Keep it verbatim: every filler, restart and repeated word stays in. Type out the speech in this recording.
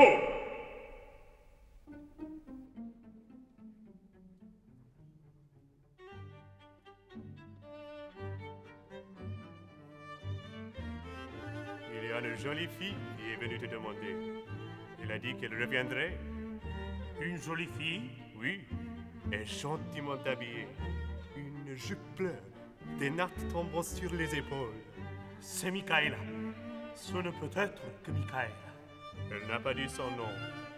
Entrer. Il y a une jolie fille qui est venue te demander. Elle a dit qu'elle reviendrait. Une jolie fille? Oui, elle est gentiment habillée. Une jupe bleue, des nattes tombant sur les épaules. C'est Michaela. Ce ne peut être que Michaela. Elle n'a pas dit son nom.